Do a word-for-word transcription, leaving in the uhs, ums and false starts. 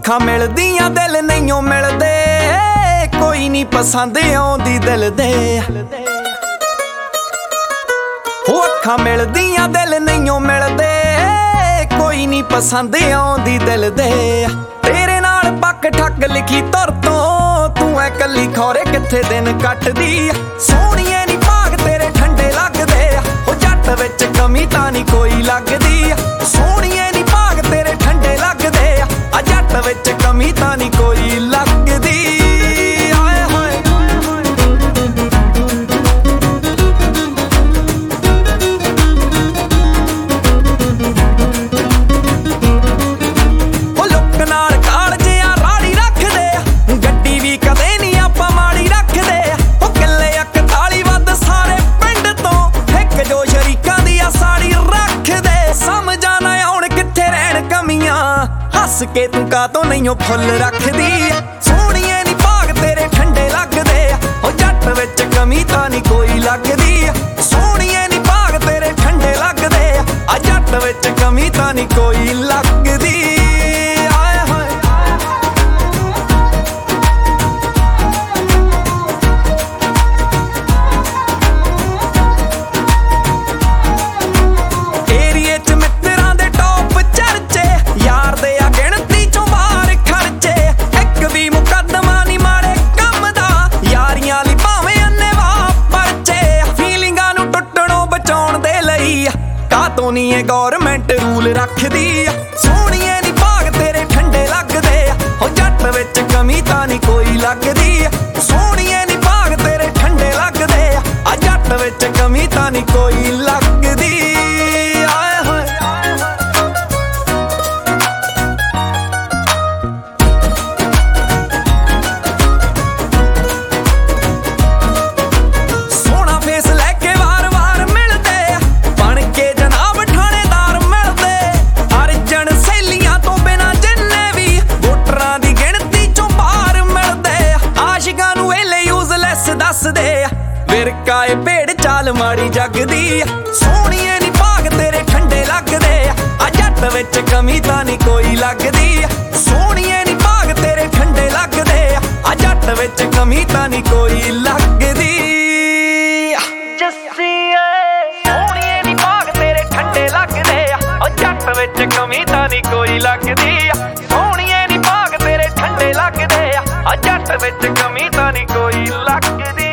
ਅੱਖਾਂ ਮਿਲਦੀਆਂ ਦਿਲ ਨਹੀਂਓ ਮਿਲਦੇ, ਕੋਈ ਨਹੀਂ ਪਸੰਦ ਆਉਂਦੀ ਦਿਲ ਦੇ। ਹੋ ਅੱਖਾਂ ਮਿਲਦੀਆਂ ਦਿਲ ਨਹੀਂਓ ਮਿਲਦੇ, ਕੋਈ ਨਹੀਂ ਪਸੰਦ ਆਉਂਦੀ ਦਿਲ ਦੇ। ਤੇਰੇ ਨਾਲ ਪੱਕ ਠੱਗ ਲਿਖੀ ਤੁਰ ਤੋਂ, ਤੂੰ ਐ ਕੱਲੀ ਖੌਰੇ ਕਿੱਥੇ ਦਿਨ ਕੱਟਦੀ। ਸੋਹਣੀਏ ਨੀ ਭਾਗ ਤੇਰੇ ਠੰਡੇ ਲੱਗਦੇ, ਹੋ ਜੱਟ ਵਿੱਚ ਕਮੀ ਤਾਂ ਨਹੀਂ ਕੋਈ ਲੱਗਦੀ। ਸੋਹਣੀਏ ਨੀ ਭਾਗ ਤੇਰੇ ਠੰਡੇ ਲੱਗਦੇ, ਆ ਜੱਟ ਵਿੱਚ ਕਮੀ ਤਾਂ ਨਹੀਂ ਕੋਈ ਲੱਗਦੀ। ਆਏ ਹੋਏ ਉਹ ਲੁੱਕ ਨਾਲ ਕਾਲ ਜਿਹਾ ਰਾੜੀ ਰੱਖਦੇ, ਗੱਡੀ ਵੀ ਕਦੇ ਨਹੀਂ ਆਪਾਂ ਮਾੜੀ ਰੱਖਦੇ। ਉਹ ਕਿੱਲੇ ਇਕਤਾਲੀ ਵੱਧ ਸਾਰੇ ਪਿੰਡ ਤੋਂ, ਇੱਕ ਜੋ ਸ਼ਰੀਕਾਂ ਦੀ ਆ ਸਾੜੀ ਰੱਖਦੇ। ਸਮਝਾਂ ਨਾ ਆਉਣ ਕਿੱਥੇ ਰਹਿਣ ਕਮੀਆਂ, ਹੱਸ ਕੇ ਤੂੰ ਕਾਤੋਂ ਨਹੀਂਓ ਫੁੱਲ ਰੱਖਦੀ। ਸੋਹਣੀਏ ਨੀ ਭਾਗ ਤੇਰੇ ਠੰਡੇ ਲੱਗਦੇ, ਉਹ ਜੱਟ ਵਿੱਚ ਕਮੀ ਤਾਂ ਨਹੀਂ ਕੋਈ ਲੱਗਦੀ। ਸੋਹਣੀਏ ਨੀ ਭਾਗ ਤੇਰੇ ਠੰਡੇ ਲੱਗਦੇ, ਆ ਜੱਟ ਵਿੱਚ ਕਮੀ ਤਾਂ ਨਹੀਂ ਕੋਈ ਲੱਗਦੀ। ਆਏ ਹੋਏ ਏਰੀਏ ਚ ਮਿੱਤਰਾਂ ਦੇ ਟੌਪ ਚਰਚੇ, ਯਾਰ ਦੇ ਆ ਗਿਣਤੀ ਚੋਂ ਬਾਹਰ ਖਰਚੇ। ਇੱਕ ਵੀ ਮੁਕੱਦਮਾ ਨੀ ਮਾੜੇ ਕੰਮ ਦਾ, ਯਾਰੀਆਂ ਲਈ ਭਾਵੇਂ ਅੰਨੇਵਾਹ ਪਰਚੇ। ਫੀਲਿੰਗਾਂ ਨੂੰ ਟੁੱਟਣੋਂ ਬਚਾਉਣ ਦੇ ਲਈ ਕਾਤੋਂ ਨੀ ਇਹ ਗੌਰਮੈਂਟ ਰੂਲ ਰੱਖਦੀ। ਸੋਹਣੀਏ ਨੀ ਭਾਗ ਤੇਰੇ ਠੰਡੇ ਲੱਗਦੇ, ਹੋ ਜੱਟ ਵਿੱਚ ਕਮੀ ਤਾਂ ਨਹੀਂ ਕੋਈ ਲੱਗਦੀ। ਸੋਹਣੀਏ ਨੀ ਭਾਗ ਤੇਰੇ ਠੰਡੇ ਲੱਗਦੇ, ਆ ਜੱਟ ਵਿੱਚ ਕਮੀ ਤਾਂ ਨਹੀਂ ਕੋਈ ਲੱਗਦੀ। ਆਏ ਹੋਏ ਸੋਹਣਾ ਫੇਸ ਲੈ ਕੇ ਵਾਰ-ਵਾਰ ਮਿਲਦੇ, ਬਣ ਕੇ ਜਨਾਬ ਥਾਣੇਦਾਰ ਮਿਲਦੇ। ਅਰਜਨ ਸਹੇਲੀਆਂ ਤੋਂ ਬਿਨਾਂ ਜਿੰਨੇ ਵੀ, ਵੋਟਰਾਂ ਦੀ ਗਿਣਤੀ ਚੋਂ ਬਾਹਰ ਮਿਲਦੇ। ਆਸ਼ਿਕਾਂ ਨੂੰ ਇਹਲੇ ਯੂਜ਼ਲੈਸ ਦੱਸਦੇ, ਵਿਰਕਾ ਏ ਭੇਡ ਚਾਲ ਮਾੜੀ ਜੱਗਦੀ। ਸੋਹਣੀਏ ਨੀ ਭਾਗ ਤੇਰੇ ਠੰਡੇ ਲੱਗਦੇ, ਆ ਜੱਟ ਵਿੱਚ ਕਮੀ ਤਾਂ ਨਹੀਂ ਕੋਈ ਲੱਗਦੀ। ਸੋਹਣੀਏ ਨੀ ਭਾਗ ਤੇਰੇ ਠੰਡੇ ਲੱਗਦੇ, ਆ ਜੱਟ ਵਿੱਚ ਕਮੀ ਤਾਂ ਨਹੀਂ ਕੋਈ ਲੱਗਦੀ। ਜੱਸੀਏ ਸੋਹਣੀਏ ਨੀ ਭਾਗ ਤੇਰੇ ਠੰਡੇ ਲੱਗਦੇ, ਆ ਜੱਟ ਵਿੱਚ ਕਮੀ ਤਾਂ ਨਹੀਂ ਕੋਈ ਲੱਗਦੀ। ਸੋਹਣੀਏ ਨੀ ਭਾਗ ਤੇਰੇ ਠੰਡੇ ਲੱਗਦੇ, ਆ ਜੱਟ ਵਿੱਚ ਕਮੀ ਤਾਂ ਨਹੀਂ ਕੋਈ ਲੱਗਦੀ।